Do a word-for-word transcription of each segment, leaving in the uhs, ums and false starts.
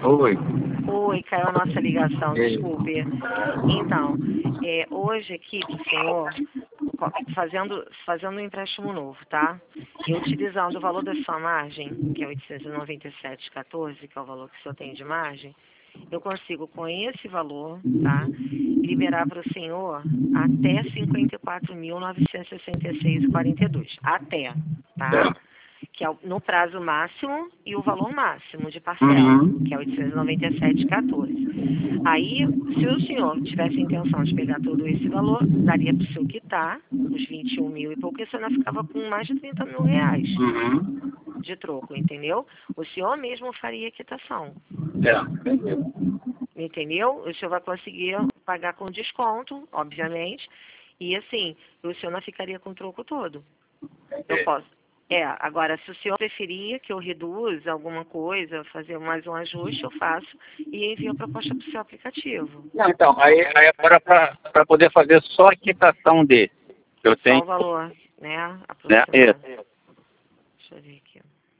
Oi. Oi, caiu a nossa ligação, Ei. desculpe. Então, é, hoje aqui pro senhor, co- fazendo, fazendo um empréstimo novo, tá? E utilizando o valor da sua margem, que é oitocentos e noventa e sete vírgula quatorze, que é o valor que o senhor tem de margem, eu consigo, com esse valor, tá, liberar para o senhor até cinquenta e quatro mil novecentos e sessenta e seis vírgula quarenta e dois. Até, tá? Que é o- no prazo máximo e o valor máximo de parcela, Uhum. que é oitocentos e noventa e sete vírgula quatorze. Aí, se o senhor tivesse a intenção de pegar todo esse valor, daria para o senhor quitar os vinte e um mil e pouco, e o senhor ainda ficava com mais de trinta mil reais Uhum. de troco, entendeu? O senhor mesmo faria a quitação, É, entendi. entendeu? O senhor vai conseguir pagar com desconto, obviamente, e assim, o senhor não ficaria com o troco todo. Eu Entendi. posso. É, agora, se o senhor preferir que eu reduza alguma coisa, fazer mais um ajuste, eu faço e envio a proposta para o seu aplicativo. Não, então, aí, aí agora para poder fazer só a quitação dele, eu Só tenho, o valor, né? né? Aproximado. Isso. Deixa eu ver aqui.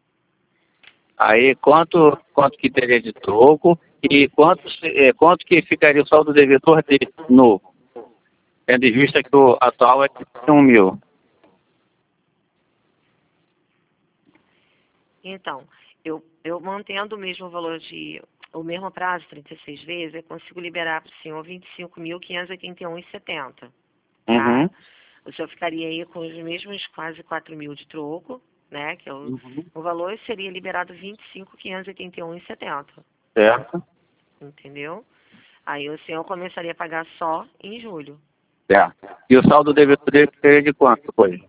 Aí quanto, quanto que teria de troco e quanto, se- eh, quanto que ficaria o saldo devedor dele novo, tendo em vista que o atual é de um mil. Então, eu, eu mantendo o mesmo valor de. O mesmo prazo, trinta e seis vezes, eu consigo liberar para o senhor vinte e cinco mil quinhentos e oitenta e um vírgula setenta. Tá? Uhum. O senhor ficaria aí com os mesmos quase quatro mil de troco, né? Que é o, Uhum. o valor seria liberado vinte e cinco mil quinhentos e oitenta e um vírgula setenta. Certo? Entendeu? Aí o senhor começaria a pagar só em julho. Certo. E o saldo devedor dele seria de quanto depois?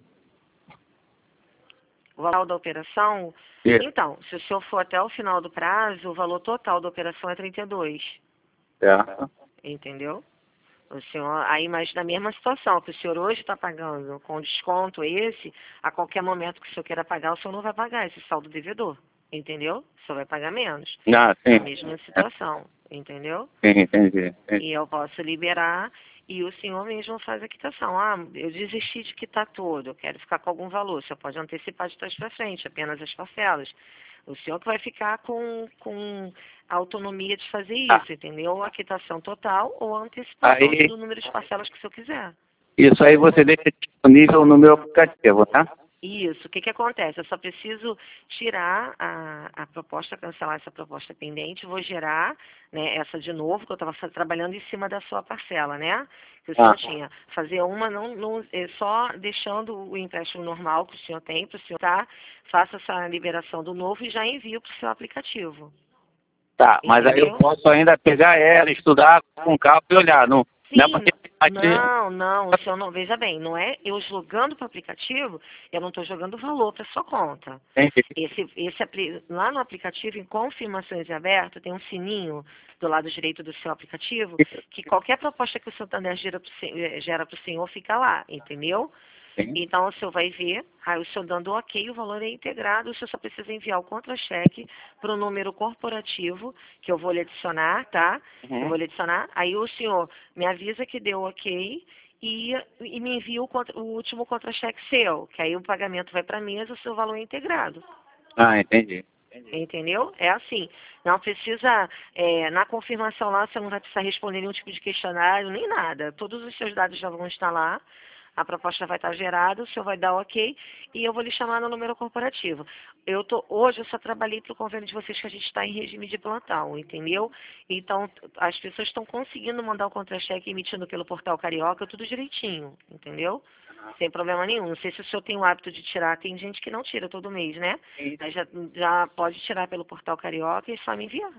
O valor da operação, Isso. então, se o senhor for até o final do prazo, o valor total da operação é trinta e dois. Certo. Entendeu? O senhor, aí, mas na mesma situação, que o senhor hoje está pagando com desconto esse, a qualquer momento que o senhor queira pagar, o senhor não vai pagar esse saldo devedor. Entendeu? O senhor vai pagar menos. Ah, Na sim. mesma situação. Entendeu? Sim, entendi. entendi. E eu posso liberar e o senhor mesmo faz a quitação. Ah, eu desisti de quitar tudo, eu quero ficar com algum valor. O senhor pode antecipar de trás para frente, apenas as parcelas. O senhor que vai ficar com, com a autonomia de fazer Ah, isso, entendeu? Ou a quitação total ou a antecipação aí, do número de parcelas que o senhor quiser. isso aí você deixa disponível no meu aplicativo, tá? Isso, o que, que acontece? Eu só preciso tirar a, a proposta, cancelar essa proposta pendente, vou gerar, né, essa de novo, que eu estava trabalhando em cima da sua parcela, né? Que o senhor Ah, tinha. Fazer uma, não, não, é só deixando o empréstimo normal que o senhor tem para o senhor, tá? Faça essa liberação do novo e já envio para o seu aplicativo. tá. Mas aí eu Entendeu? posso ainda pegar ela, estudar com calma e olhar. Não, não é Sim, porque aqui. não, não, o senhor não, veja bem, não é eu jogando para o aplicativo, eu não estou jogando valor para sua conta. Entendi. Esse, esse, apli- lá no aplicativo, em confirmações em aberto, tem um sininho do lado direito do seu aplicativo, que qualquer proposta que o Santander gera para o senhor fica lá, entendeu? Sim. Então, o senhor vai ver, aí o senhor dando ok, o valor é integrado, o senhor só precisa enviar o contra-cheque para o número corporativo, que eu vou lhe adicionar, tá? Eu Uhum. vou lhe adicionar, aí o senhor me avisa que deu ok e, e me envia o, contra- o último contra-cheque seu, que aí o pagamento vai para a mesa, o seu valor é integrado. Ah, entendi. Entendeu? É assim. Não precisa, é, na confirmação lá, você não vai precisar responder nenhum tipo de questionário, nem nada. Todos os seus dados já vão estar lá. A proposta vai estar gerada, o senhor vai dar ok e eu vou lhe chamar no número corporativo. Eu tô, hoje eu só trabalhei para o convênio de vocês que a gente está em regime de plantão, entendeu? Então, as pessoas estão conseguindo mandar o contra-cheque emitindo pelo portal Carioca, tudo direitinho, entendeu? Sem problema nenhum. Não sei se o senhor tem o hábito de tirar, tem gente que não tira todo mês, né? Sim, Mas já, já pode tirar pelo portal Carioca e só me enviar,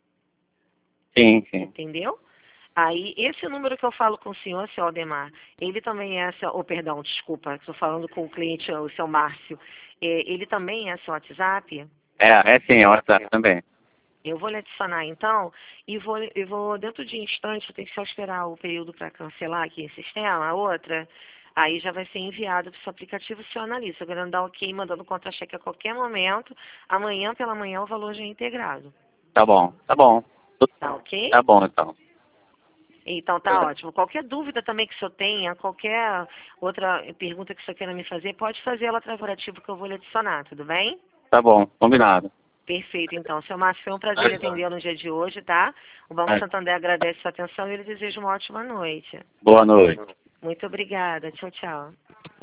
sim. sim. entendeu? Aí, esse número que eu falo com o senhor, seu Aldemar, ele também é seu, oh, perdão, desculpa, estou falando com o cliente, o seu Márcio, é, ele também é seu WhatsApp? É, é sim, é o WhatsApp também. Eu vou lhe adicionar então, e vou, eu vou dentro de instantes, eu tenho que só esperar o período para cancelar aqui em sistema, a outra, aí já vai ser enviado para o seu aplicativo, o senhor analisa, eu quero dar ok, mandando contra-cheque a qualquer momento, amanhã pela manhã o valor já é integrado, Tá bom, tá bom. tá ok? Tá bom, então. Então tá ótimo. Qualquer dúvida também que o senhor tenha, qualquer outra pergunta que o senhor queira me fazer, pode fazer ela através do aplicativo que eu vou lhe adicionar, tudo bem? Tá bom, combinado. Perfeito, então. Seu Márcio, foi um prazer atendê-lo no dia de hoje, tá? O Banco Santander agradece sua atenção e ele deseja uma ótima noite. Boa noite. Muito obrigada. Tchau, tchau.